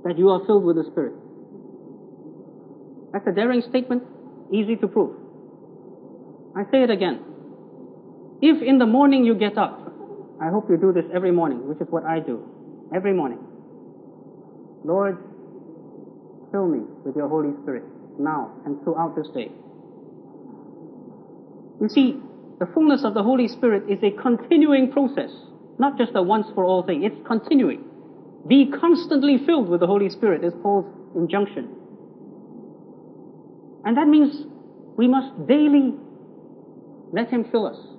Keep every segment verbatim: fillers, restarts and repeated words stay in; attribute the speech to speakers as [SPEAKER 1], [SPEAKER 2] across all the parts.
[SPEAKER 1] that you are filled with the Spirit? That's a daring statement, easy to prove. I say it again. If in the morning you get up, I hope you do this every morning, which is what I do, every morning. Lord, fill me with your Holy Spirit now and throughout this day. You see, the fullness of the Holy Spirit is a continuing process, not just a once-for-all thing. It's continuing. Be constantly filled with the Holy Spirit is Paul's injunction. And that means we must daily let Him fill us.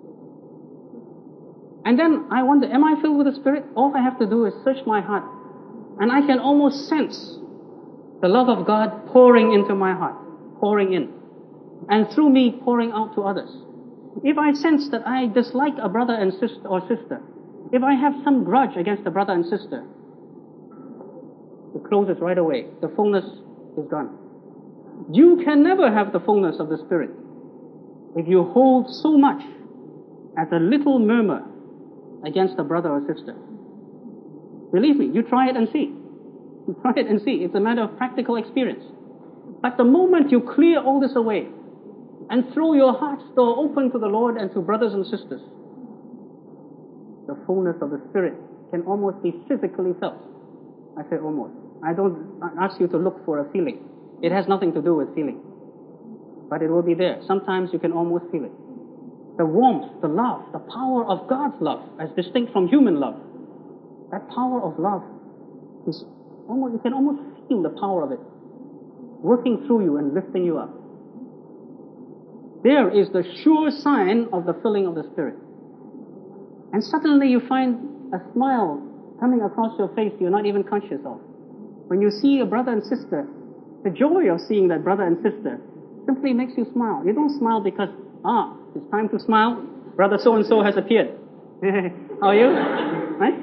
[SPEAKER 1] And then I wonder, am I filled with the Spirit? All I have to do is search my heart, and I can almost sense the love of God pouring into my heart, pouring in, and through me pouring out to others. If I sense that I dislike a brother and sister or sister, if I have some grudge against a brother and sister, it closes right away. The fullness is gone. You can never have the fullness of the Spirit if you hold so much as a little murmur against a brother or sister. Believe me, you try it and see. You try it and see. It's a matter of practical experience. But the moment you clear all this away and throw your heart's door open to the Lord and to brothers and sisters, the fullness of the Spirit can almost be physically felt. I say almost. I don't ask you to look for a feeling. It has nothing to do with feeling. But it will be there. Sometimes you can almost feel it. The warmth, the love, the power of God's love as distinct from human love. That power of love is almost, you can almost feel the power of it working through you and lifting you up. There is the sure sign of the filling of the Spirit. And suddenly you find a smile coming across your face you're not even conscious of. When you see a brother and sister, the joy of seeing that brother and sister simply makes you smile. You don't smile because, ah, it's time to smile. Brother so-and-so has appeared. How are you? Right?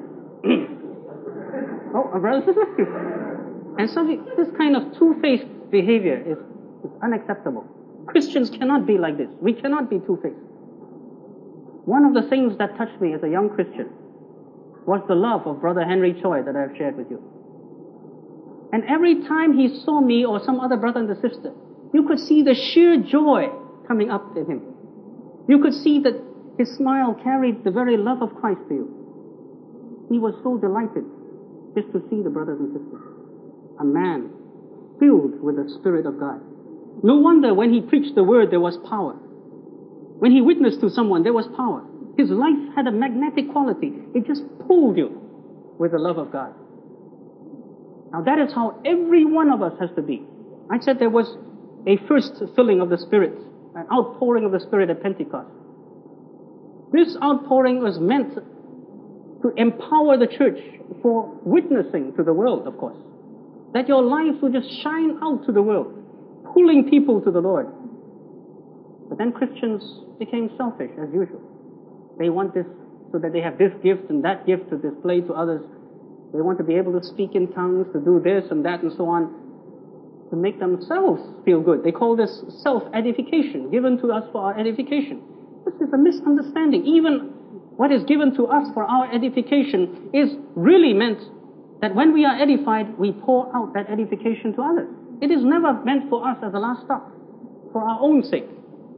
[SPEAKER 1] Oh, a brother sister. And so this kind of two-faced behavior is, is unacceptable. Christians cannot be like this. We cannot be two-faced. One of the things that touched me as a young Christian was the love of Brother Henry Choi that I've shared with you. And every time he saw me or some other brother and sister, you could see the sheer joy coming up in him. You could see that his smile carried the very love of Christ to you. He was so delighted just to see the brothers and sisters. A man filled with the Spirit of God. No wonder when he preached the word there was power. When he witnessed to someone there was power. His life had a magnetic quality. It just pulled you with the love of God. Now that is how every one of us has to be. I said there was a first filling of the Spirit, an outpouring of the Spirit at Pentecost. This outpouring was meant to empower the church for witnessing to the world, of course. That your lives would just shine out to the world, pulling people to the Lord. But then Christians became selfish as usual. They want this so that they have this gift and that gift to display to others. They want to be able to speak in tongues, to do this and that and so on, to make themselves feel good. They call this self-edification, given to us for our edification. This is a misunderstanding. Even what is given to us for our edification is really meant that when we are edified, we pour out that edification to others. It is never meant for us as a last stop, for our own sake.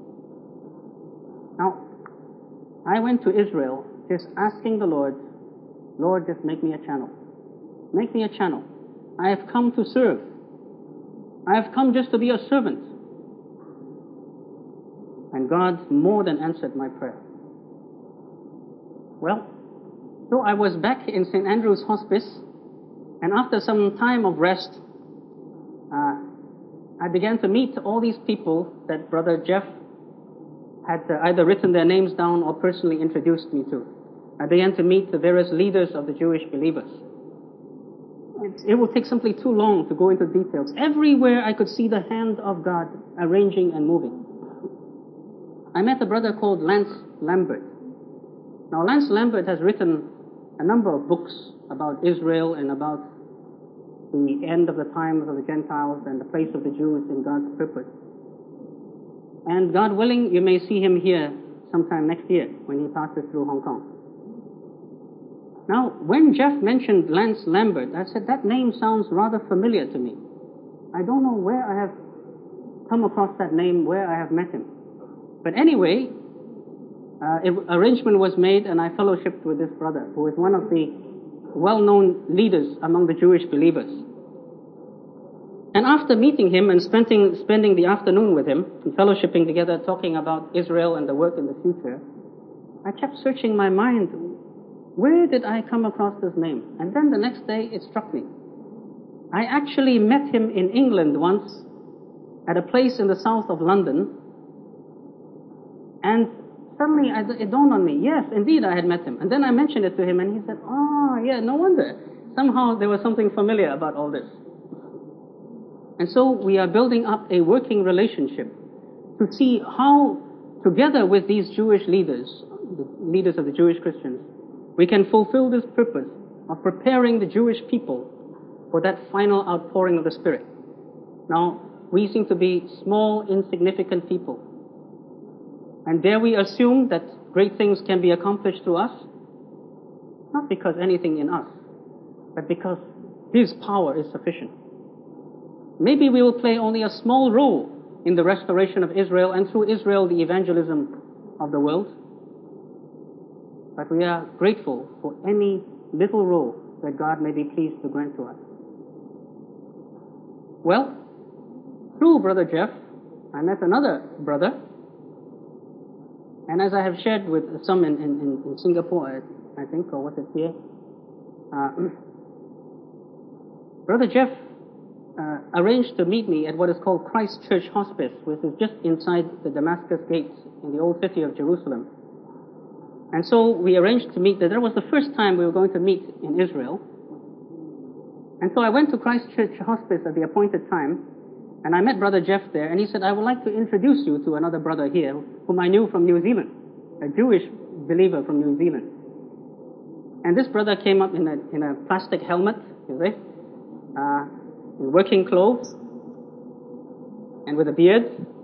[SPEAKER 1] Now, I went to Israel just asking the Lord, Lord, just make me a channel. Make me a channel. I have come to serve. I have come just to be a servant. And God more than answered my prayer. Well, so I was back in Saint Andrew's Hospice, and after some time of rest, uh, I began to meet all these people that Brother Jeff had uh, either written their names down or personally introduced me to. I began to meet the various leaders of the Jewish believers. It, it will take simply too long to go into details. Everywhere I could see the hand of God arranging and moving. I met a brother called Lance Lambert. Now, Lance Lambert has written a number of books about Israel and about the end of the times of the Gentiles and the place of the Jews in God's purpose. And God willing, you may see him here sometime next year when he passes through Hong Kong. Now, when Jeff mentioned Lance Lambert, I said, that name sounds rather familiar to me. I don't know where I have come across that name, where I have met him. But anyway, uh, it, arrangement was made, and I fellowshipped with this brother, who is one of the well-known leaders among the Jewish believers. And after meeting him and spending, spending the afternoon with him, and fellowshipping together, talking about Israel and the work in the future, I kept searching my mind, where did I come across this name? And then the next day it struck me. I actually met him in England once, at a place in the south of London, and suddenly it dawned on me, yes, indeed I had met him. And then I mentioned it to him, and he said, oh, yeah, no wonder. Somehow there was something familiar about all this. And so we are building up a working relationship to see how, together with these Jewish leaders, the leaders of the Jewish Christians, we can fulfill this purpose of preparing the Jewish people for that final outpouring of the Spirit. Now, we seem to be small, insignificant people. And dare we assume that great things can be accomplished through us? Not because anything in us, but because His power is sufficient. Maybe we will play only a small role in the restoration of Israel, and through Israel, the evangelism of the world. But we are grateful for any little role that God may be pleased to grant to us. Well, through Brother Jeff, I met another brother. And as I have shared with some in, in, in Singapore, I, I think, or was it here? Uh, Brother Jeff uh, arranged to meet me at what is called Christ Church Hospice, which is just inside the Damascus gates in the old city of Jerusalem. And so we arranged to meet there. That was the first time we were going to meet in Israel. And so I went to Christ Church Hospice at the appointed time, and I met Brother Jeff there, and he said, I would like to introduce you to another brother here, whom I knew from New Zealand, a Jewish believer from New Zealand. And this brother came up in a, in a plastic helmet, you see, uh, in working clothes, and with a beard.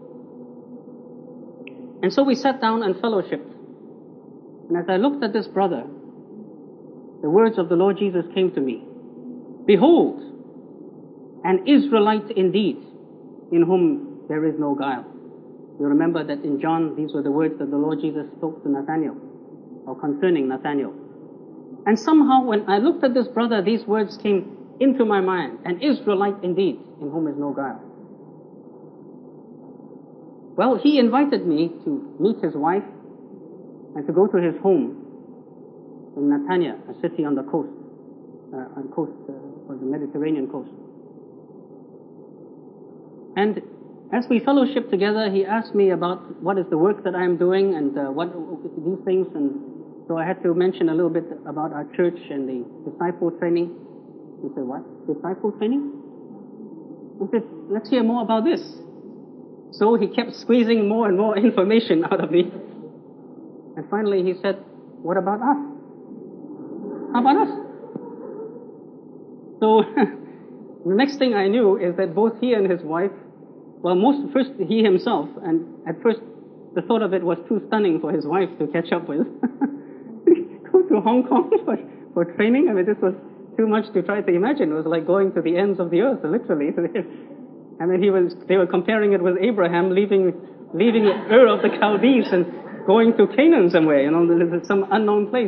[SPEAKER 1] And so we sat down and fellowshipped. And as I looked at this brother, the words of the Lord Jesus came to me. Behold, an Israelite indeed, in whom there is no guile. You remember that in John, these were the words that the Lord Jesus spoke to Nathanael, or concerning Nathanael. And somehow when I looked at this brother, these words came into my mind. An Israelite indeed, in whom is no guile. Well, he invited me to meet his wife and to go to his home in Netanya, a city on the coast, uh, on coast, uh, or the Mediterranean coast. And as we fellowship together, he asked me about what is the work that I am doing and uh, what these things. And so I had to mention a little bit about our church and the disciple training. He said, what? Disciple training? I said, let's hear more about this. So he kept squeezing more and more information out of me. And finally he said, what about us? How about us? So the next thing I knew is that both he and his wife, well, most first he himself, and at first the thought of it was too stunning for his wife to catch up with. Go to Hong Kong for, for training. I mean, this was too much to try to imagine. It was like going to the ends of the earth, literally. And then he was, they were comparing it with Abraham leaving, leaving Ur of the Chaldees and going to Canaan somewhere, you know, some unknown place.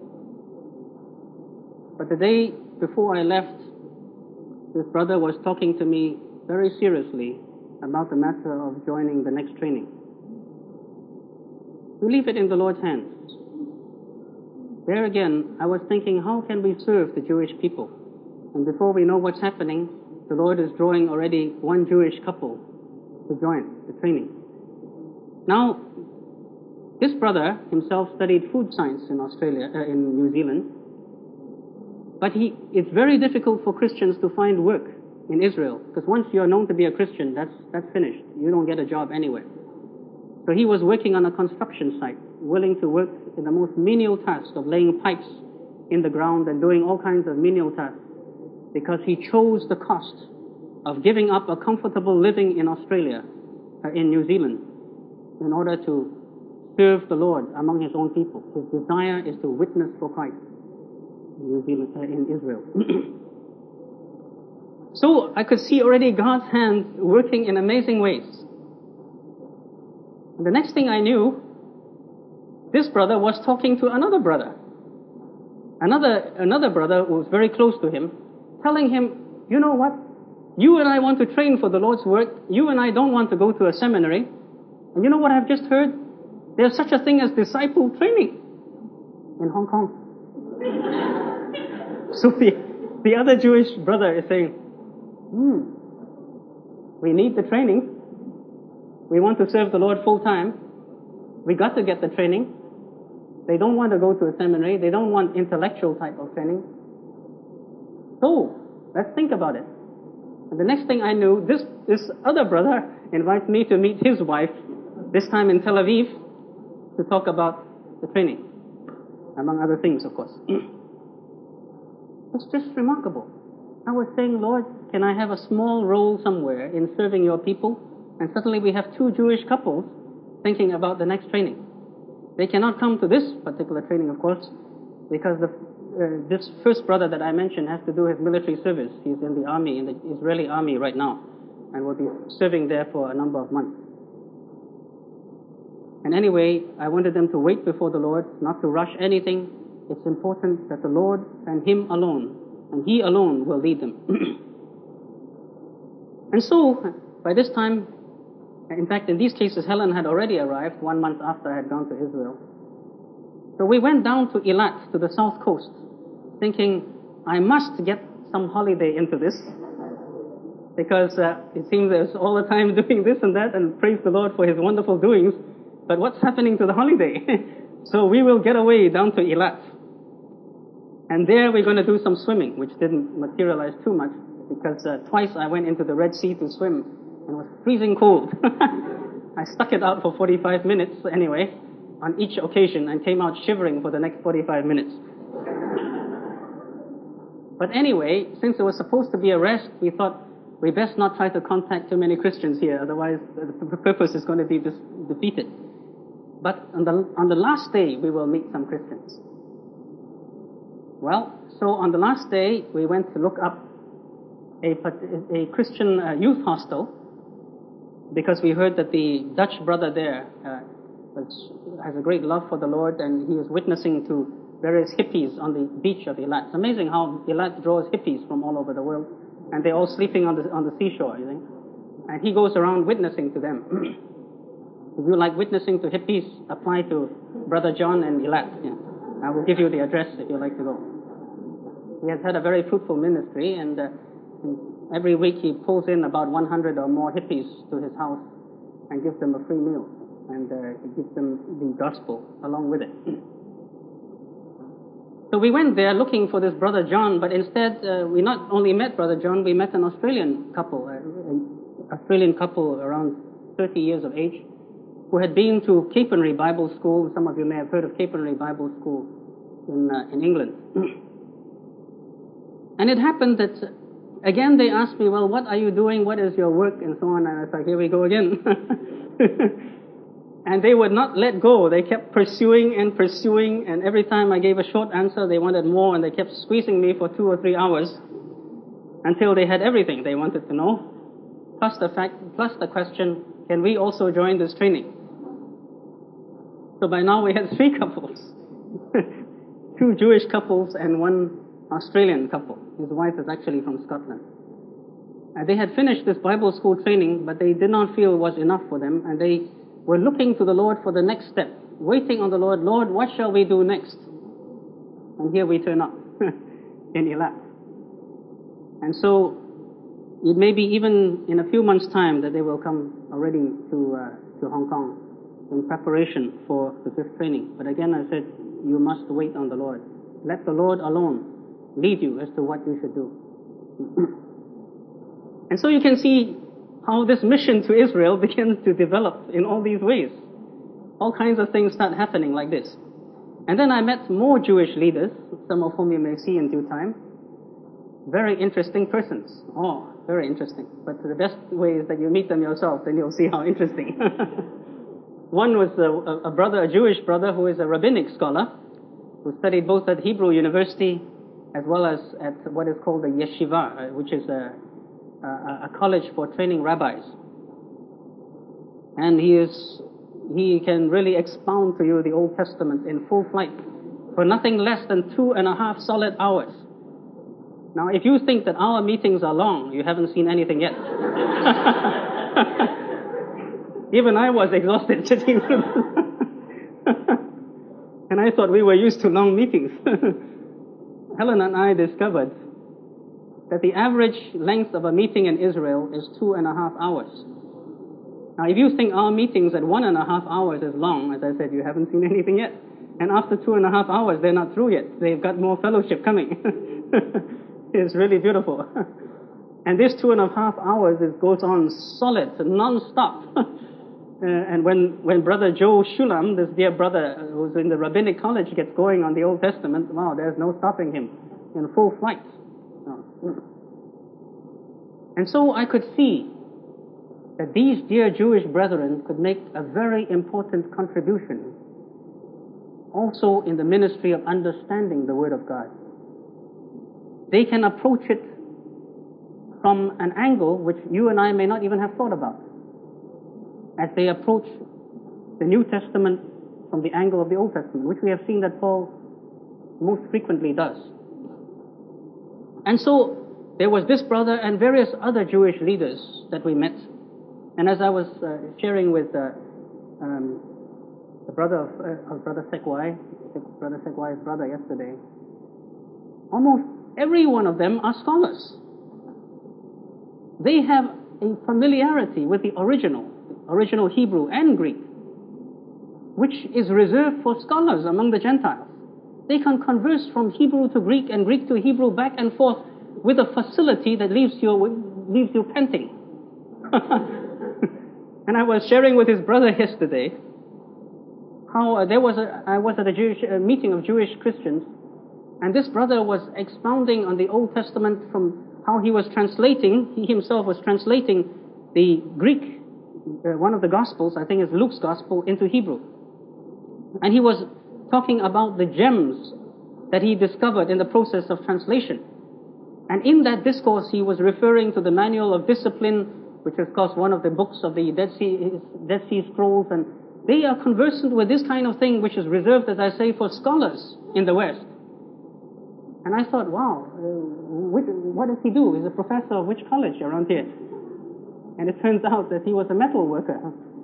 [SPEAKER 1] But the day before I left, this brother was talking to me very seriously about the matter of joining the next training. We leave it in the Lord's hands. There again, I was thinking, how can we serve the Jewish people? And before we know what's happening, the Lord is drawing already one Jewish couple to join the training. Now, this brother himself studied food science in Australia, uh, in New Zealand. But he, it's very difficult for Christians to find work in Israel, because once you're known to be a Christian, that's, that's finished. You don't get a job anywhere. So he was working on a construction site, willing to work in the most menial task of laying pipes in the ground and doing all kinds of menial tasks, because he chose the cost of giving up a comfortable living in Australia, uh, in New Zealand, in order to serve the Lord among his own people. His desire is to witness for Christ. New Zealand, uh, in Israel. So I could see already God's hand working in amazing ways. And the next thing I knew, this brother was talking to another brother. Another, another brother who was very close to him, telling him, you know what? You and I want to train for the Lord's work. You and I don't want to go to a seminary. And you know what I've just heard? There's such a thing as disciple training in Hong Kong. So the, the other Jewish brother is saying, hmm, we need the training. We want to serve the Lord full time. We got to get the training. They don't want to go to a seminary. They don't want intellectual type of training. So, let's think about it. And the next thing I knew, this, this other brother invites me to meet his wife, this time in Tel Aviv, to talk about the training. Among other things, of course. It's just remarkable. I was saying, Lord, can I have a small role somewhere in serving your people? And suddenly we have two Jewish couples thinking about the next training. They cannot come to this particular training, of course, because the, uh, this first brother that I mentioned has to do his military service. He's in the army, in the Israeli army right now, and will be serving there for a number of months. And anyway, I wanted them to wait before the Lord, not to rush anything. It's important that the Lord and Him alone, and He alone will lead them. And so, by this time, in fact, in these cases, Helen had already arrived one month after I had gone to Israel. So we went down to Eilat, to the south coast, thinking, I must get some holiday into this, because uh, it seems there's all the time doing this and that, and praise the Lord for His wonderful doings, but what's happening to the holiday? So we will get away down to Eilat. And there we're going to do some swimming, which didn't materialize too much, because uh, twice I went into the Red Sea to swim, and it was freezing cold. I stuck it out for forty-five minutes anyway, on each occasion, and came out shivering for the next forty-five minutes. But anyway, since it was supposed to be a rest, we thought we best not try to contact too many Christians here, otherwise the purpose is going to be dis- defeated. But on the, on the last day, we will meet some Christians. Well, so on the last day, we went to look up a, a Christian uh, youth hostel, because we heard that the Dutch brother there uh, was, has a great love for the Lord, and he is witnessing to various hippies on the beach of Eilat. It's amazing how Eilat draws hippies from all over the world, and they're all sleeping on the on the seashore, you think. And he goes around witnessing to them. If you like witnessing to hippies, apply to Brother John in Eilat. Yeah. I will give you the address if you'd like to go. He has had a very fruitful ministry, and uh, every week he pulls in about one hundred or more hippies to his house and gives them a free meal, and uh, he gives them the gospel along with it. So we went there looking for this Brother John, but instead uh, we not only met Brother John, we met an Australian couple, uh, an Australian couple around thirty years of age, who had been to Capernwray Bible School. Some of you may have heard of Capernwray Bible School in uh, in England. And it happened that, uh, again, they asked me, well, what are you doing? What is your work? And so on. And I was like, here we go again. And they would not let go. They kept pursuing and pursuing. And every time I gave a short answer, they wanted more. And they kept squeezing me for two or three hours until they had everything they wanted to know. Plus the fact, plus the question, can we also join this training? So by now we had three couples. Two Jewish couples and one Australian couple. His wife is actually from Scotland. And they had finished this Bible school training, but they did not feel it was enough for them, and they were looking to the Lord for the next step, waiting on the Lord. Lord, what shall we do next? And here we turn up in Eilat. And so it may be even in a few months' time that they will come already to uh, to Hong Kong in preparation for the fifth training. But again, I said, you must wait on the Lord. Let the Lord alone lead you as to what you should do. And so you can see how this mission to Israel begins to develop in all these ways. All kinds of things start happening like this. And then I met more Jewish leaders, some of whom you may see in due time. Very interesting persons. Oh, very interesting. But the best way is that you meet them yourself, then you'll see how interesting. One was a, a brother, a Jewish brother who is a rabbinic scholar, who studied both at Hebrew University as well as at what is called the yeshiva, uh, which is a, a, a college for training rabbis. And he is he can really expound to you the Old Testament in full flight for nothing less than two and a half solid hours. Now, if you think that our meetings are long, you haven't seen anything yet. Even I was exhausted sitting through and I thought we were used to long meetings. Helen and I discovered that the average length of a meeting in Israel is two and a half hours. Now, if you think our meetings at one and a half hours is long, as I said, you haven't seen anything yet. And after two and a half hours, they're not through yet. They've got more fellowship coming. It's really beautiful. And this two and a half hours, it goes on solid, non-stop. uh, and when, when Brother Joe Shulam, this dear brother who's in the rabbinic college, gets going on the Old Testament, wow, there's no stopping him in full flight. And so I could see that these dear Jewish brethren could make a very important contribution also in the ministry of understanding the Word of God. They can approach it from an angle which you and I may not even have thought about, as they approach the New Testament from the angle of the Old Testament, which we have seen that Paul most frequently does. And so there was this brother and various other Jewish leaders that we met. And as I was uh, sharing with uh, um, the brother of, uh, of Brother Sekwai, Brother Sekwai's brother yesterday, almost every one of them are scholars. They have a familiarity with the original, the original Hebrew and Greek, which is reserved for scholars among the Gentiles. They can converse from Hebrew to Greek and Greek to Hebrew back and forth with a facility that leaves you, leaves you panting. And I was sharing with his brother yesterday how uh, there was a, I was at a Jewish uh, meeting of Jewish Christians, and this brother was expounding on the Old Testament from how he was translating, he himself was translating the Greek, uh, one of the Gospels, I think it's Luke's Gospel, into Hebrew. And he was talking about the gems that he discovered in the process of translation. And in that discourse, he was referring to the Manual of Discipline, which is, of course, one of the books of the Dead Sea, Dead Sea Scrolls, and they are conversant with this kind of thing, which is reserved, as I say, for scholars in the West. And I thought, wow, uh, which, what does he do? He's a professor of which college around here? And it turns out that he was a metal worker.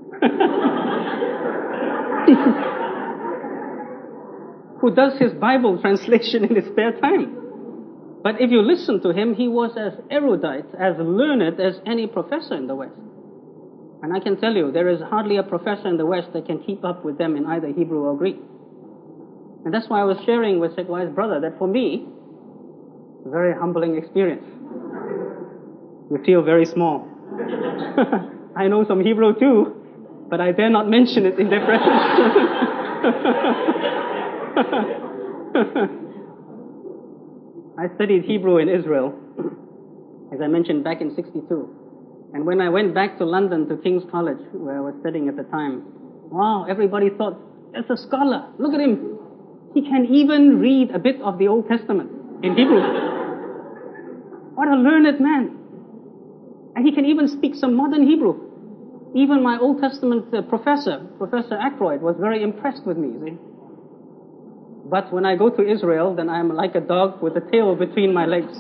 [SPEAKER 1] Who does his Bible translation in his spare time. But if you listen to him, he was as erudite, as learned as any professor in the West. And I can tell you, there is hardly a professor in the West that can keep up with them in either Hebrew or Greek. And that's why I was sharing with Sekwai's brother that for me, it's a very humbling experience. You feel very small. I know some Hebrew too, but I dare not mention it in their presence. I studied Hebrew in Israel, as I mentioned, back in sixty-two. And when I went back to London to King's College, where I was studying at the time, wow, everybody thought, that's a scholar. Look at him. He can even read a bit of the Old Testament in Hebrew. What a learned man. And he can even speak some modern Hebrew. Even my Old Testament uh, professor, Professor Ackroyd, was very impressed with me, see? But when I go to Israel, then I'm like a dog with a tail between my legs.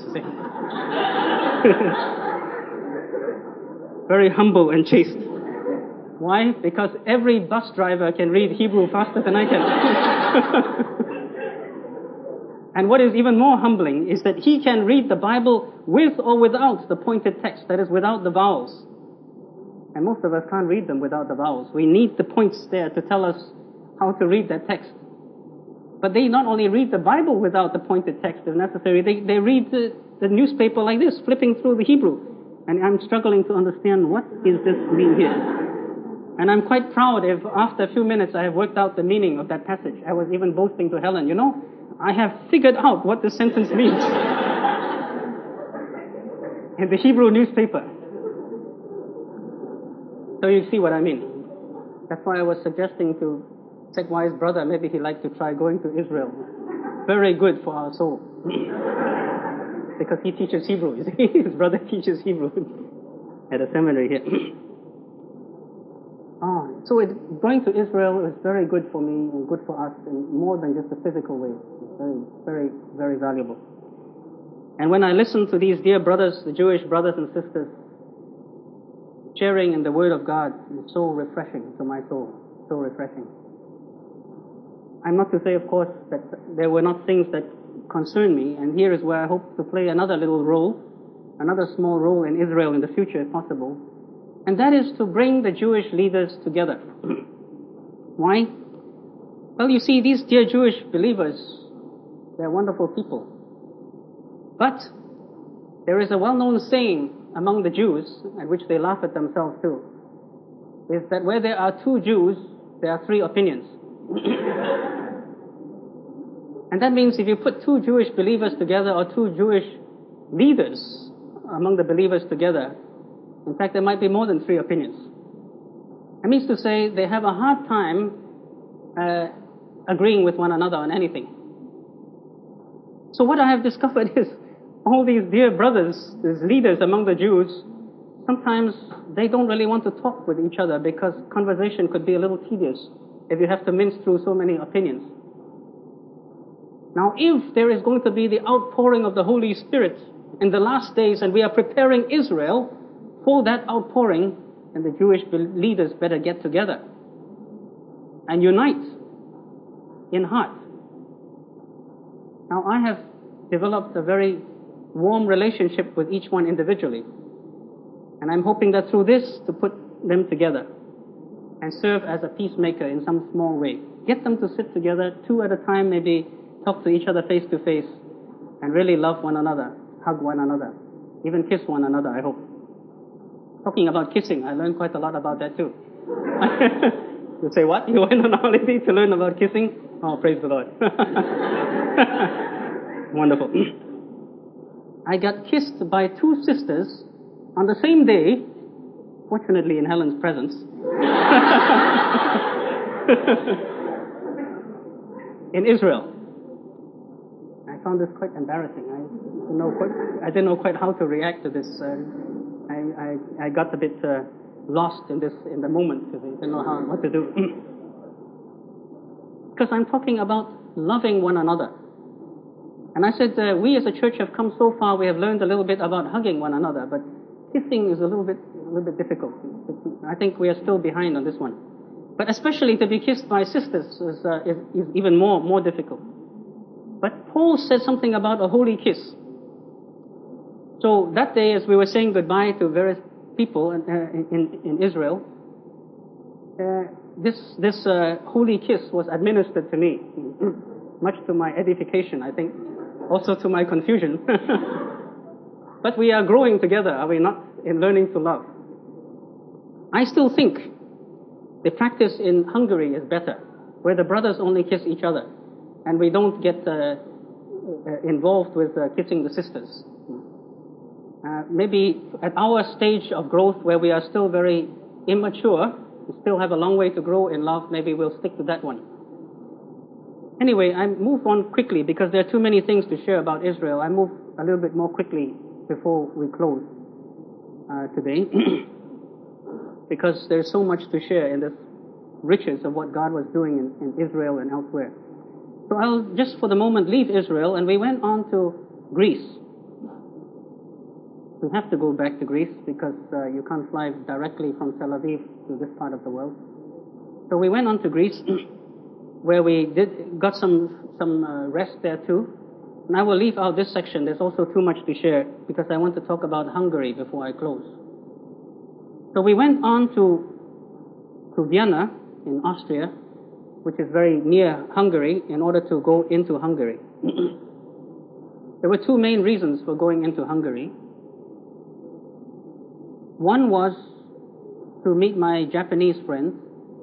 [SPEAKER 1] Very humble and chaste. Why? Because every bus driver can read Hebrew faster than I can. And what is even more humbling is that he can read the Bible with or without the pointed text, that is, without the vowels. And most of us can't read them without the vowels. We need the points there to tell us how to read that text. But they not only read the Bible without the pointed text if necessary, they, they read the, the newspaper like this, flipping through the Hebrew. And I'm struggling to understand what is this mean here. And I'm quite proud if after a few minutes I have worked out the meaning of that passage. I was even boasting to Helen, you know, I have figured out what this sentence means. In the Hebrew newspaper. So you see what I mean. That's why I was suggesting to Sekwai's brother, maybe he'd like to try going to Israel. Very good for our soul. Because he teaches Hebrew, you see. His brother teaches Hebrew at a seminary here. Ah, so it, going to Israel is very good for me and good for us in more than just a physical way. It's very, very, very valuable. And when I listen to these dear brothers, the Jewish brothers and sisters, sharing in the Word of God, it's so refreshing to my soul. So refreshing. I'm not to say, of course, that there were not things that concern me, and here is where I hope to play another little role, another small role in Israel in the future if possible. And that is to bring the Jewish leaders together. Why? Well, you see, these dear Jewish believers, they're wonderful people. But there is a well-known saying among the Jews, at which they laugh at themselves too, is that where there are two Jews, there are three opinions. And that means if you put two Jewish believers together or two Jewish leaders among the believers together, in fact, there might be more than three opinions. That means to say they have a hard time uh, agreeing with one another on anything. So what I have discovered is all these dear brothers, these leaders among the Jews, sometimes they don't really want to talk with each other because conversation could be a little tedious if you have to mince through so many opinions. Now, if there is going to be the outpouring of the Holy Spirit in the last days and we are preparing Israel for that outpouring, then the Jewish leaders better get together and unite in heart. Now, I have developed a very warm relationship with each one individually. And I'm hoping that through this to put them together and serve as a peacemaker in some small way. Get them to sit together, two at a time, maybe talk to each other face to face and really love one another, hug one another, even kiss one another, I hope. Talking about kissing, I learned quite a lot about that too. You say, what? You went on holiday to learn about kissing? Oh, praise the Lord. Wonderful. I got kissed by two sisters on the same day, fortunately in Helen's presence, in Israel. I found this quite embarrassing. I didn't know quite, I didn't know quite how to react to this. Uh, I, I, I got a bit uh, lost in this in the moment. I didn't know how, what to do. Because I'm talking about loving one another. And I said, uh, we as a church have come so far, we have learned a little bit about hugging one another, but kissing is a little bit, a little bit difficult. I think we are still behind on this one. But especially to be kissed by sisters is, uh, is, is even more, more difficult. But Paul said something about a holy kiss. So that day, as we were saying goodbye to various people in, uh, in, in Israel, uh, this, this uh, holy kiss was administered to me, much to my edification, I think, also to my confusion. But we are growing together, are we not, in learning to love? I still think the practice in Hungary is better, where the brothers only kiss each other, and we don't get uh, uh, involved with uh, kissing the sisters. Uh, maybe at our stage of growth, where we are still very immature, we still have a long way to grow in love, maybe we'll stick to that one. Anyway, I move on quickly because there are too many things to share about Israel. I move a little bit more quickly before we close uh, today because there's so much to share in this riches of what God was doing in, in Israel and elsewhere. So I'll just for the moment leave Israel, and we went on to Greece. We have to go back to Greece because uh, you can't fly directly from Tel Aviv to this part of the world. So we went on to Greece where we did got some some uh, rest there too. And I will leave out this section. There's also too much to share because I want to talk about Hungary before I close. So we went on to to Vienna in Austria, which is very near Hungary, in order to go into Hungary. There were two main reasons for going into Hungary. One was to meet my Japanese friends,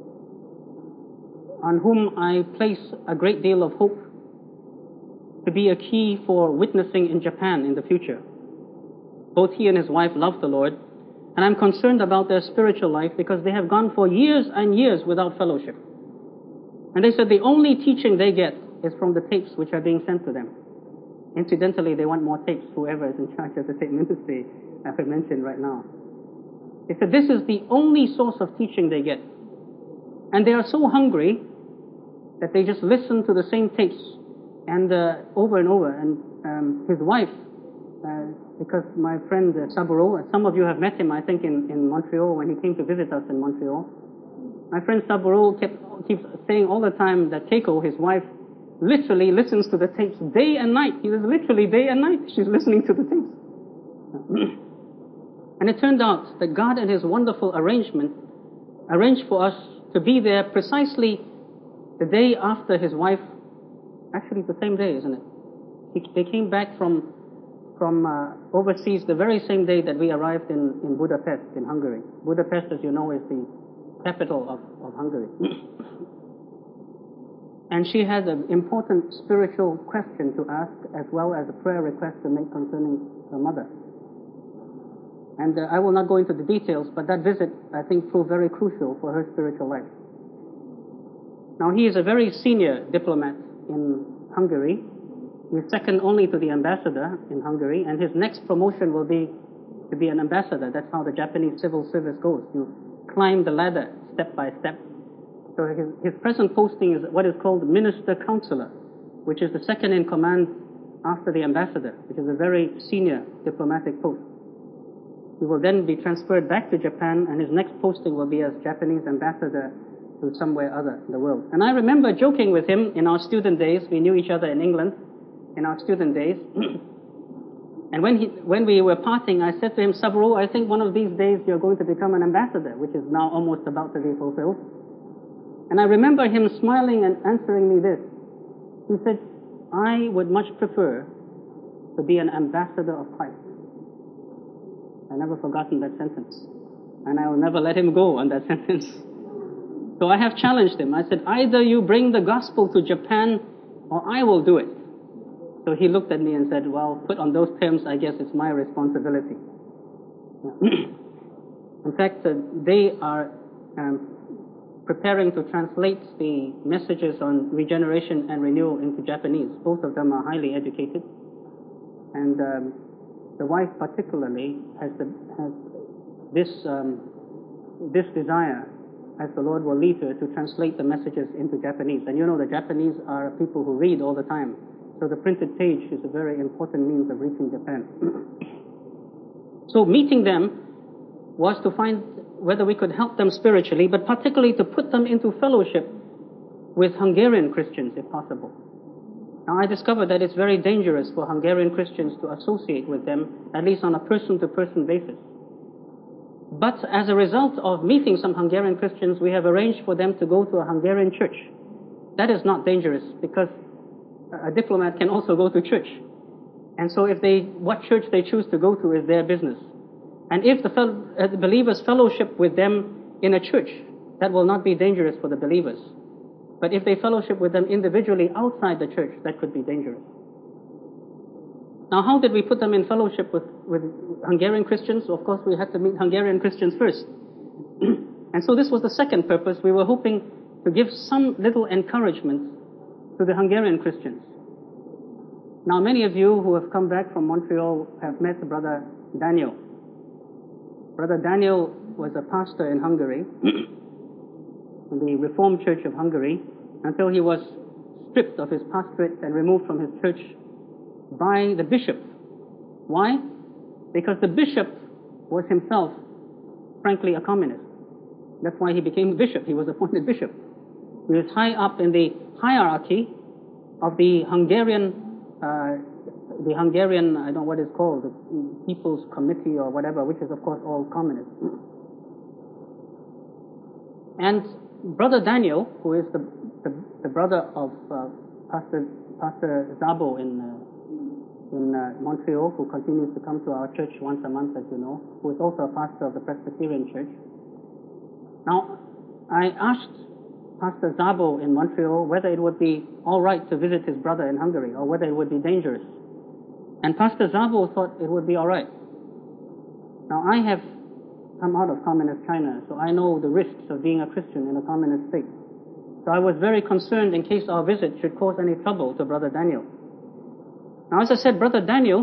[SPEAKER 1] on whom I place a great deal of hope to be a key for witnessing in Japan in the future. Both he and his wife love the Lord, and I'm concerned about their spiritual life because they have gone for years and years without fellowship. And they said the only teaching they get is from the tapes which are being sent to them. Incidentally, they want more tapes, whoever is in charge of the tape ministry, as I mentioned right now. They said this is the only source of teaching they get. And they are so hungry that they just listen to the same tapes and uh, over and over. And um, his wife, uh, because my friend uh, Saburo, some of you have met him, I think, in, in Montreal when he came to visit us in Montreal. My friend Saburo kept, keeps saying all the time that Keiko, his wife, literally listens to the tapes day and night. He was literally day and night. She's listening to the tapes. And it turned out that God in His wonderful arrangement arranged for us to be there precisely the day after his wife, actually the same day, isn't it? He, they came back from from uh, overseas the very same day that we arrived in, in Budapest, in Hungary. Budapest, as you know, is the capital of, of Hungary. And she had an important spiritual question to ask, as well as a prayer request to make concerning her mother. And uh, I will not go into the details, but that visit, I think, proved very crucial for her spiritual life. Now, he is a very senior diplomat in Hungary. He is second only to the ambassador in Hungary, and his next promotion will be to be an ambassador. That's how the Japanese civil service goes. You climb the ladder step by step. So his, his present posting is what is called Minister Counselor, which is the second in command after the ambassador, which is a very senior diplomatic post. He will then be transferred back to Japan, and his next posting will be as Japanese ambassador to somewhere other in the world. And I remember joking with him in our student days. We knew each other in England in our student days. And when he, when we were parting, I said to him, Saburo, I think one of these days you're going to become an ambassador, which is now almost about to be fulfilled. And I remember him smiling and answering me this. He said, I would much prefer to be an ambassador of Christ. I never forgotten that sentence. And I will never let him go on that sentence. So I have challenged him. I said, either you bring the gospel to Japan or I will do it. So he looked at me and said, well, put on those terms, I guess it's my responsibility. In fact, uh, they are um, preparing to translate the messages on regeneration and renewal into Japanese. Both of them are highly educated. And um, the wife particularly has, the, has this, um, this desire, as the Lord will lead her, to translate the messages into Japanese. And you know the Japanese are people who read all the time. So the printed page is a very important means of reaching Japan. So meeting them was to find whether we could help them spiritually, but particularly to put them into fellowship with Hungarian Christians, if possible. Now, I discovered that it's very dangerous for Hungarian Christians to associate with them, at least on a person-to-person basis. But as a result of meeting some Hungarian Christians, we have arranged for them to go to a Hungarian church. That is not dangerous, because a diplomat can also go to church. And so if they, what church they choose to go to is their business. And if the, fel- uh, the believers fellowship with them in a church, that will not be dangerous for the believers. But if they fellowship with them individually outside the church, that could be dangerous. Now, how did we put them in fellowship with, with Hungarian Christians? Of course, we had to meet Hungarian Christians first. And so this was the second purpose. We were hoping to give some little encouragement to the Hungarian Christians. Now, many of you who have come back from Montreal have met Brother Daniel. Brother Daniel was a pastor in Hungary, in the Reformed Church of Hungary, until he was stripped of his pastorate and removed from his church by the bishop. Why? Because the bishop was himself, frankly, a communist. That's why he became bishop. He was appointed bishop. He was high up in the hierarchy of the Hungarian, uh, the Hungarian, I don't know what it's called, the People's Committee or whatever, which is of course all communist. And Brother Daniel, who is the the, the brother of uh, Pastor Pastor Zabo in uh, in uh, Montreal, who continues to come to our church once a month, as you know, who is also a pastor of the Presbyterian Church. Now, I asked Pastor Zabo in Montreal whether it would be all right to visit his brother in Hungary, or whether it would be dangerous. And Pastor Zabo thought it would be all right. Now, I have come out of communist China, so I know the risks of being a Christian in a communist state. So I was very concerned in case our visit should cause any trouble to Brother Daniel. Now, as I said, Brother Daniel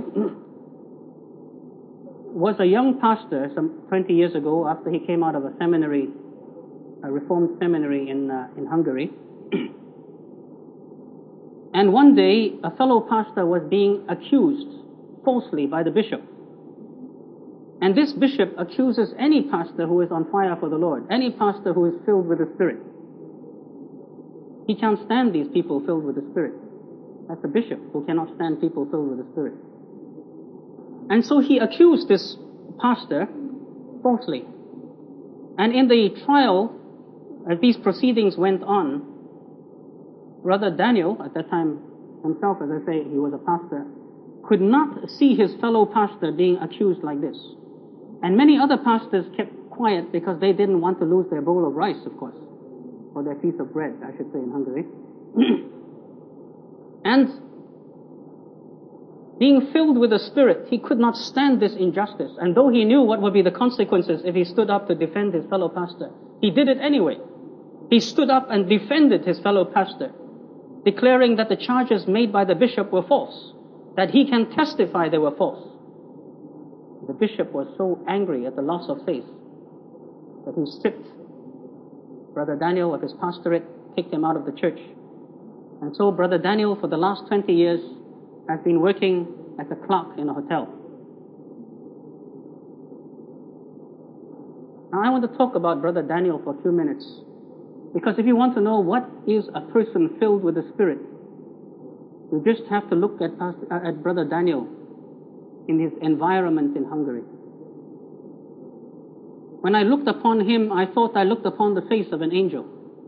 [SPEAKER 1] was a young pastor some twenty years ago after he came out of a seminary, a Reformed seminary in, uh, in Hungary. And one day, a fellow pastor was being accused falsely by the bishop. And this bishop accuses any pastor who is on fire for the Lord, any pastor who is filled with the Spirit. He can't stand these people filled with the Spirit. That's a bishop who cannot stand people filled with the Spirit. And so he accused this pastor falsely. And in the trial, as these proceedings went on, Brother Daniel, at that time himself, as I say, he was a pastor, could not see his fellow pastor being accused like this. And many other pastors kept quiet because they didn't want to lose their bowl of rice, of course, or their piece of bread, I should say, in Hungary. And being filled with the Spirit, he could not stand this injustice. And though he knew what would be the consequences if he stood up to defend his fellow pastor, he did it anyway. He stood up and defended his fellow pastor, declaring that the charges made by the bishop were false, that he can testify they were false. The bishop was so angry at the loss of faith that he stripped Brother Daniel of his pastorate, kicked him out of the church. And so Brother Daniel, for the last twenty years, has been working as a clerk in a hotel. Now I want to talk about Brother Daniel for a few minutes, because if you want to know what is a person filled with the Spirit, you just have to look at, Pastor, uh, at Brother Daniel in his environment in Hungary. When I looked upon him, I thought I looked upon the face of an angel.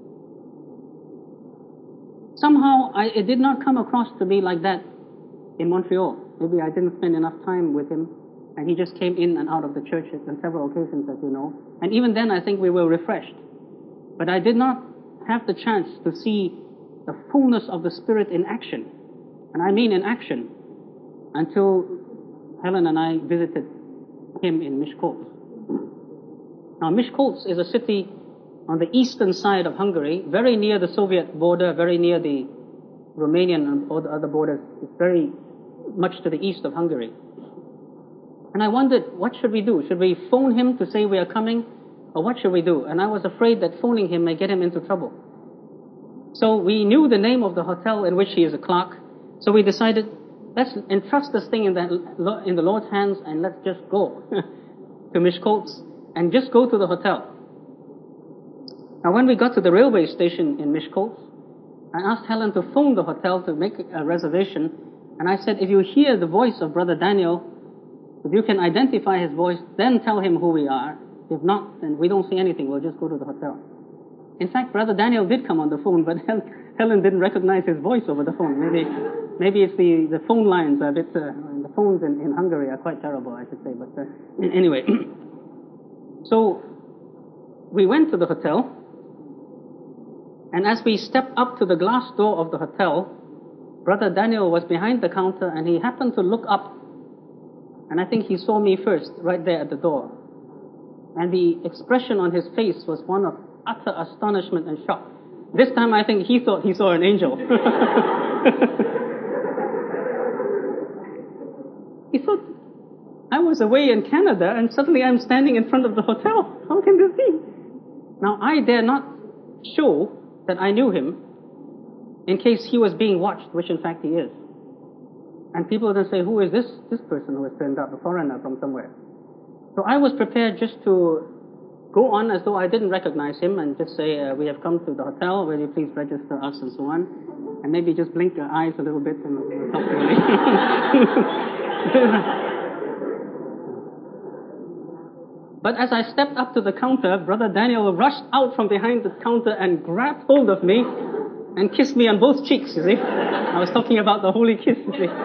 [SPEAKER 1] Somehow, I, it did not come across to me like that in Montreal. Maybe I didn't spend enough time with him, and he just came in and out of the church on several occasions, as you know. And even then, I think we were refreshed. But I did not have the chance to see the fullness of the Spirit in action. And I mean in action, until Helen and I visited him in Miskolc. Now, Miskolc is a city on the eastern side of Hungary, very near the Soviet border, very near the Romanian and all the other borders. It's very much to the east of Hungary. And I wondered, what should we do? Should we phone him to say we are coming? Or what should we do? And I was afraid that phoning him may get him into trouble. So we knew the name of the hotel in which he is a clerk. So we decided, let's entrust this thing in the, in the Lord's hands and let's just go to Miskolc and just go to the hotel. Now when we got to the railway station in Miskolc, I asked Helen to phone the hotel to make a reservation. And I said, if you hear the voice of Brother Daniel, if you can identify his voice, then tell him who we are. If not, then we don't see anything. We'll just go to the hotel. In fact, Brother Daniel did come on the phone, but Helen didn't recognize his voice over the phone. Maybe maybe it's the, the phone lines are a bit, uh, the phones in, in Hungary are quite terrible, I should say. But uh, anyway, so we went to the hotel, and as we stepped up to the glass door of the hotel, Brother Daniel was behind the counter, and he happened to look up, and I think he saw me first, right there at the door. And the expression on his face was one of utter astonishment and shock. This time I think he thought he saw an angel. He thought, I was away in Canada and suddenly I'm standing in front of the hotel. How can this be? Now I dare not show that I knew him in case he was being watched, which in fact he is. And people then say, who is this, this person who has turned up, a foreigner from somewhere? So I was prepared just to go on as though I didn't recognize him and just say, uh, we have come to the hotel, will you please register us and so on. And maybe just blink your eyes a little bit and uh, talk to me. But as I stepped up to the counter, Brother Daniel rushed out from behind the counter and grabbed hold of me and kissed me on both cheeks, you see. I was talking about the holy kiss, you see.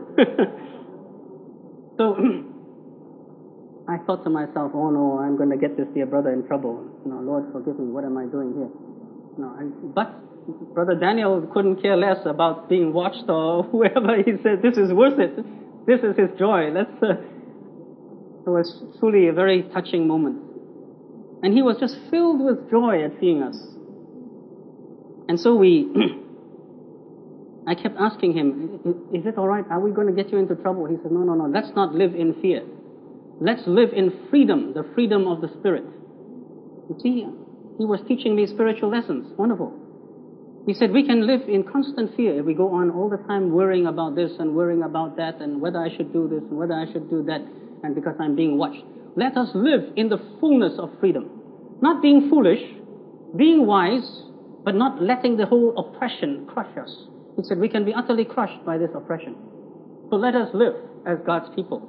[SPEAKER 1] So I thought to myself, oh no, I'm going to get this dear brother in trouble. No, Lord, forgive me, what am I doing here? No, I, but Brother Daniel couldn't care less about being watched or whoever. He said, this is worth it. This is his joy. Let's, uh, it was truly a very touching moment. And he was just filled with joy at seeing us. And so we I kept asking him, is it all right? Are we going to get you into trouble? He said, no, no, no. Let's not live in fear. Let's live in freedom, the freedom of the Spirit. You see, he was teaching me spiritual lessons. Wonderful. He said, we can live in constant fear if we go on all the time worrying about this and worrying about that and whether I should do this and whether I should do that and because I'm being watched. Let us live in the fullness of freedom. Not being foolish, being wise, but not letting the whole oppression crush us. He said, we can be utterly crushed by this oppression. So let us live as God's people.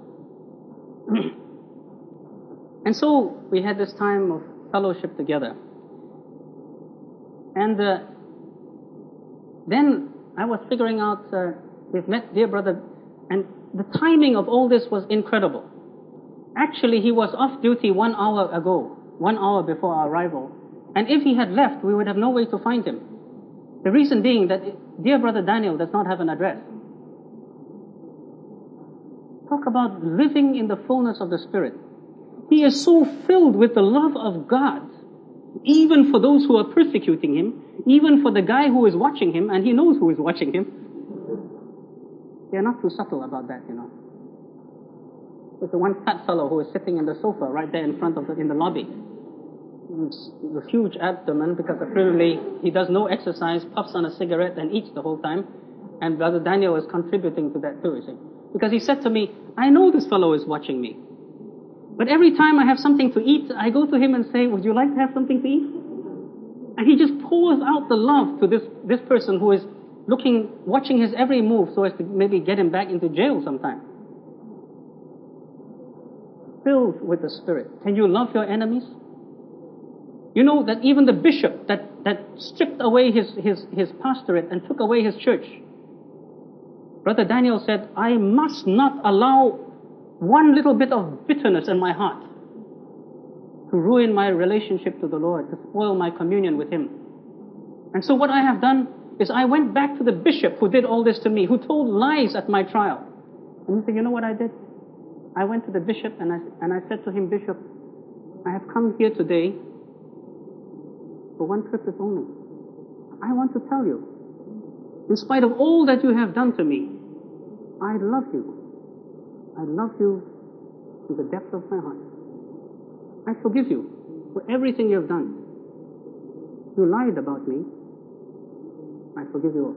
[SPEAKER 1] And so we had this time of fellowship together. And uh, then I was figuring out, uh, we've met dear brother, and the timing of all this was incredible. Actually, he was off duty one hour ago, one hour before our arrival. And if he had left, we would have no way to find him. The reason being that dear brother Daniel does not have an address. Talk about living in the fullness of the Spirit. He is so filled with the love of God, even for those who are persecuting him, even for the guy who is watching him, and he knows who is watching him. They are not too subtle about that, you know. There's the one fat fellow who is sitting in the sofa right there in front of the, in the lobby. With huge abdomen, because apparently he does no exercise, puffs on a cigarette and eats the whole time. And Brother Daniel is contributing to that too, you see. Because he said to me, I know this fellow is watching me. But every time I have something to eat, I go to him and say, would you like to have something to eat? And he just pours out the love to this, this person who is looking, watching his every move so as to maybe get him back into jail sometime. Filled with the Spirit. Can you love your enemies? You know that even the bishop that, that stripped away his, his, his pastorate and took away his church, Brother Daniel said, I must not allow one little bit of bitterness in my heart to ruin my relationship to the Lord, to spoil my communion with Him. And so what I have done is I went back to the bishop who did all this to me, who told lies at my trial. And he said, you know what I did? I went to the bishop and I, and I said to him, Bishop, I have come here today for one purpose only. I want to tell you, in spite of all that you have done to me, I love you. I love you to the depth of my heart. I forgive you for everything you have done. You lied about me. I forgive you all.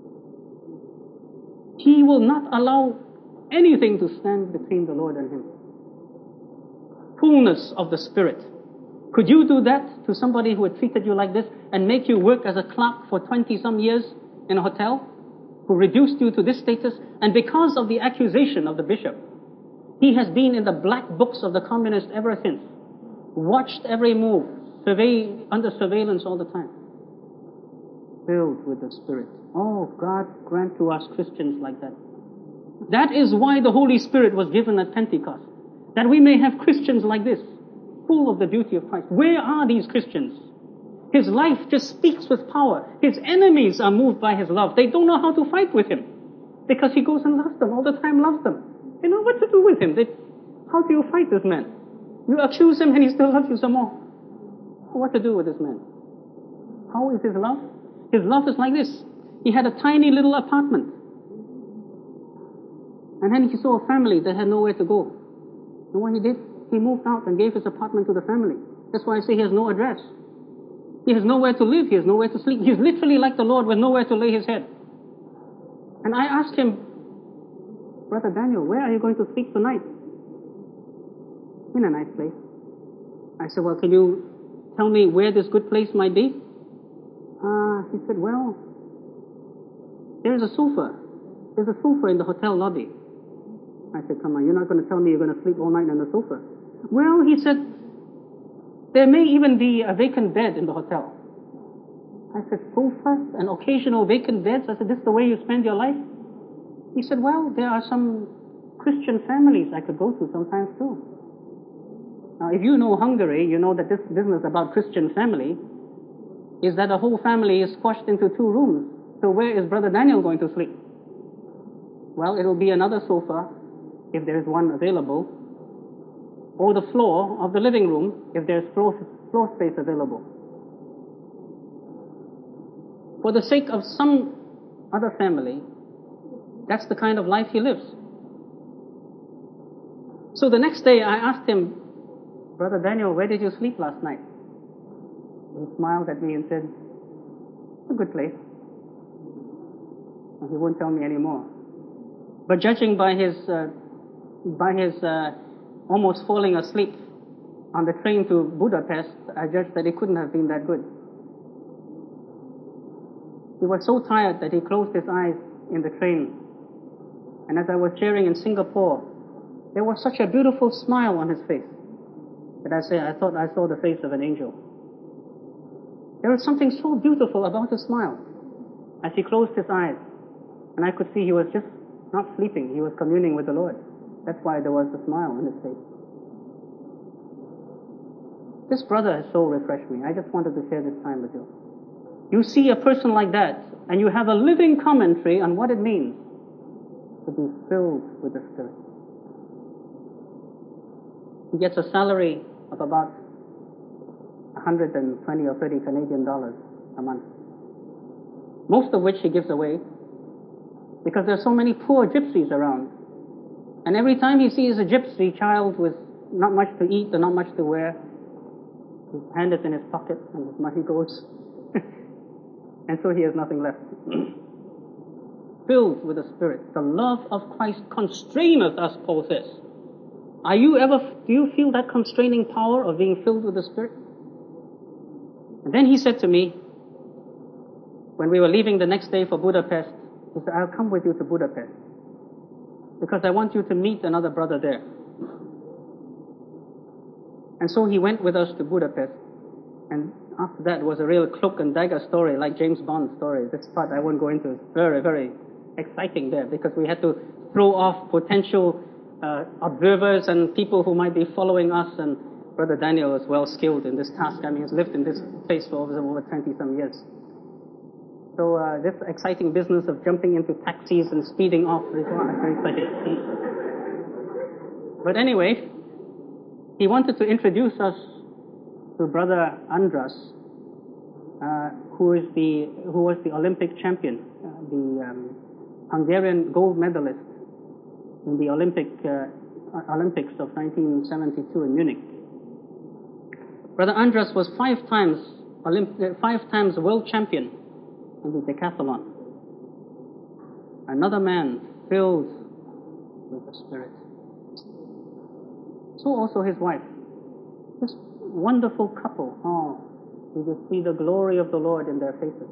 [SPEAKER 1] He will not allow anything to stand between the Lord and him. Fullness of the Spirit. Could you do that to somebody who had treated you like this and make you work as a clerk for twenty some years in a hotel? Who reduced you to this status? And because of the accusation of the bishop, he has been in the black books of the communists ever since. Watched every move, survey, under surveillance all the time. Filled with the Spirit. Oh, God grant to us Christians like that. That is why the Holy Spirit was given at Pentecost. That we may have Christians like this, full of the beauty of Christ. Where are these Christians? His life just speaks with power. His enemies are moved by his love. They don't know how to fight with him because he goes and loves them all the time, loves them. They know what to do with him. They, how do you fight this man? You accuse him and he still loves you some more. What to do with this man? How is his love? His love is like this. He had a tiny little apartment. And then he saw a family that had nowhere to go. And what he did? He moved out and gave his apartment to the family. That's why I say he has no address. He has nowhere to live. He has nowhere to sleep. He's literally like the Lord with nowhere to lay his head. And I asked him, Brother Daniel, where are you going to sleep tonight? In a nice place. I said, well, can you tell me where this good place might be? Uh, he said, well, there's a sofa. There's a sofa in the hotel lobby. I said, come on, you're not going to tell me you're going to sleep all night on the sofa. Well, he said, there may even be a vacant bed in the hotel. I said, sofas and occasional vacant beds? I said, this is the way you spend your life? He said, well, there are some Christian families I could go to sometimes too. Now, if you know Hungary, you know that this business about Christian family is that a whole family is squashed into two rooms. So where is Brother Daniel going to sleep? Well, it'll be another sofa, if there is one available, or the floor of the living room, if there's floor, floor space available. For the sake of some other family, that's the kind of life he lives. So the next day I asked him, Brother Daniel, where did you sleep last night? He smiled at me and said, a good place. And he won't tell me anymore. But judging by his, uh, by his uh, almost falling asleep on the train to Budapest, I judged that it couldn't have been that good. He was so tired that he closed his eyes in the train. And as I was sharing in Singapore, there was such a beautiful smile on his face that I say, I thought I saw the face of an angel. There was something so beautiful about his smile as he closed his eyes. And I could see he was just not sleeping. He was communing with the Lord. That's why there was a smile on his face. This brother has so refreshed me. I just wanted to share this time with you. You see a person like that, and you have a living commentary on what it means to be filled with the Spirit. He gets a salary of about one hundred twenty or thirty Canadian dollars a month, most of which he gives away because there are so many poor gypsies around. And every time he sees a gypsy child with not much to eat and not much to wear, his hand is in his pocket and his money goes. And so he has nothing left. Filled with the Spirit. The love of Christ constraineth us, Paul says. Are you ever, do you feel that constraining power of being filled with the Spirit? And then he said to me, when we were leaving the next day for Budapest, he said, I'll come with you to Budapest because I want you to meet another brother there. And so he went with us to Budapest. And after that, it was a real cloak and dagger story, like James Bond story. This part I won't go into. It's very, very exciting there because we had to throw off potential uh, observers and people who might be following us. And Brother Daniel is well skilled in this task. I mean, he's lived in this place for over, over twenty some years. So uh, this exciting business of jumping into taxis and speeding off is very exciting. But anyway, he wanted to introduce us to Brother Andras, uh, who is the who was the Olympic champion, uh, the um, Hungarian gold medalist in the Olympic uh, Olympics of nineteen seventy-two in Munich. Brother Andras was five times Olymp- five times world champion in the decathlon. Another man filled with the Spirit. So also his wife. This wonderful couple. Oh, you just see the glory of the Lord in their faces.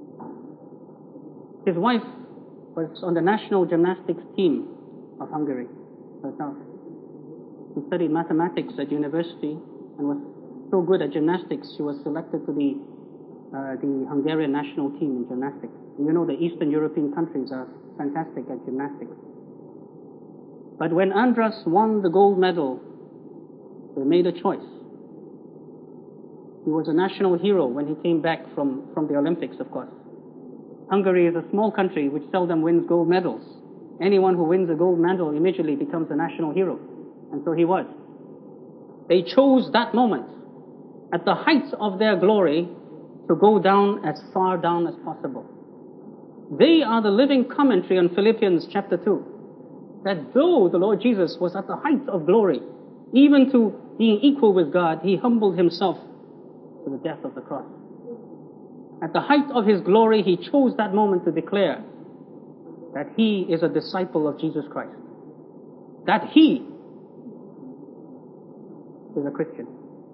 [SPEAKER 1] His wife was on the national gymnastics team of Hungary herself. She studied mathematics at university and was so good at gymnastics, she was selected to the uh, the Hungarian national team in gymnastics. And you know the Eastern European countries are fantastic at gymnastics. But when Andras won the gold medal, they made a choice. He was a national hero when he came back from, from the Olympics, of course. Hungary is a small country which seldom wins gold medals. Anyone who wins a gold medal immediately becomes a national hero. And so he was. They chose that moment, at the height of their glory, to go down as far down as possible. They are the living commentary on Philippians chapter two. That though the Lord Jesus was at the height of glory, even to being equal with God, he humbled himself to the death of the cross. At the height of his glory, he chose that moment to declare that he is a disciple of Jesus Christ. That he is a Christian.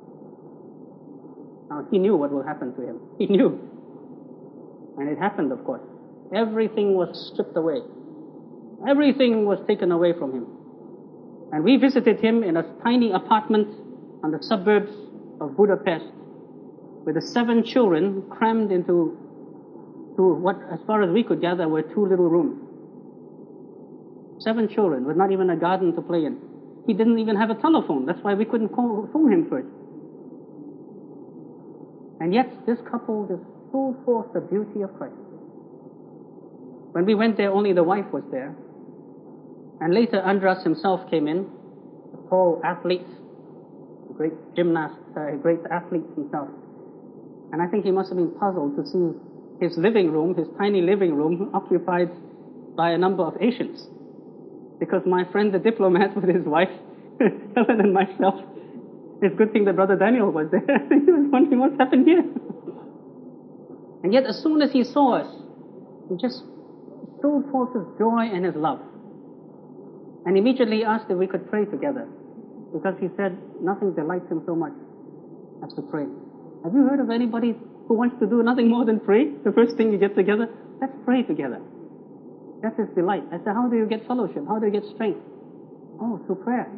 [SPEAKER 1] Now, he knew what will happen to him. He knew. And it happened, of course. Everything was stripped away. Everything was taken away from him. And we visited him in a tiny apartment on the suburbs of Budapest with the seven children crammed into to what, as far as we could gather, were two little rooms. Seven children with not even a garden to play in. He didn't even have a telephone. That's why we couldn't call, phone him first. And yet this couple just showed forth the beauty of Christ. When we went there, only the wife was there. And later Andras himself came in, a tall athlete, a great gymnast, a great athlete himself. And I think he must have been puzzled to see his living room, his tiny living room, occupied by a number of Asians. Because my friend, the diplomat, with his wife, Helen and myself, it's a good thing that Brother Daniel was there. He was wondering what's happened here. And yet, as soon as he saw us, he just showed forth his joy and his love. And immediately asked if we could pray together. Because he said, nothing delights him so much as to pray. Have you heard of anybody who wants to do nothing more than pray? The first thing you get together, let's pray together. That's his delight. I said, how do you get fellowship? How do you get strength? Oh, through prayer.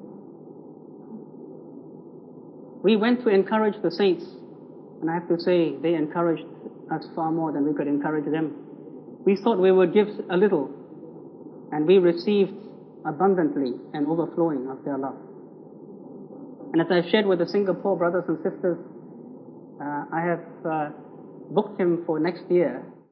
[SPEAKER 1] We went to encourage the saints, and I have to say, they encouraged us far more than we could encourage them. We thought we would give a little, and we received abundantly and overflowing of their love. And as I shared with the Singapore brothers and sisters, uh, I have uh, booked him for next year